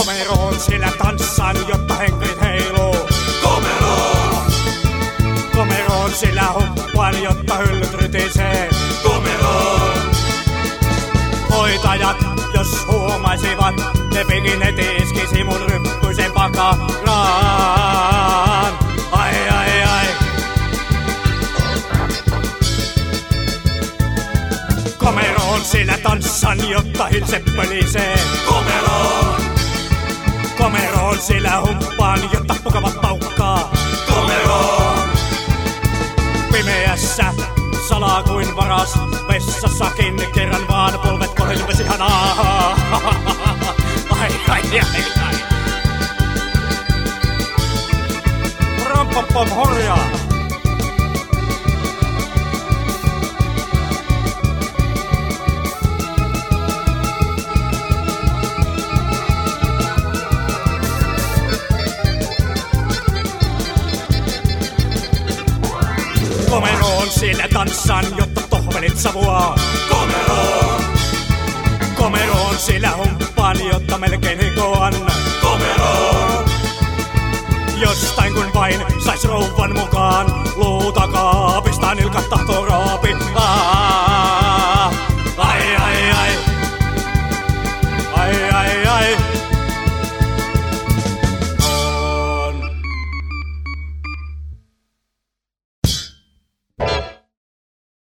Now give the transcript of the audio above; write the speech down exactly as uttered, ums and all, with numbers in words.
Komeroon sillä tanssan, jotta henkrit heiluu. Komeroon! Komeroon sillä humppaan, jotta hyllyt rytisee. Komeroon! Hoitajat, jos huomaisivat, ne pikin heti iskisi mun ryppyisen pakaraan. Ai ai ai. Komeroon sillä tanssan, jotta hilse pölisee. Komeroon! Komeroon sillä humppaan, jotta pukavat paukkaa. Komeroon! Pimeässä salaa kuin varas, vessassakin kerran vaan polvet kohilpesi hanaa. Ai ai ai ai. Rampampam horjaa. Komeroon sillä tanssan, jotta tohvelit savuaa. Komeroon! Komeroon sillä humppaan, jotta melkein hikoan. Komeroon! Jostain kun vain sais rouvan mukaan, luu takaa, pistää nilkat tahtoon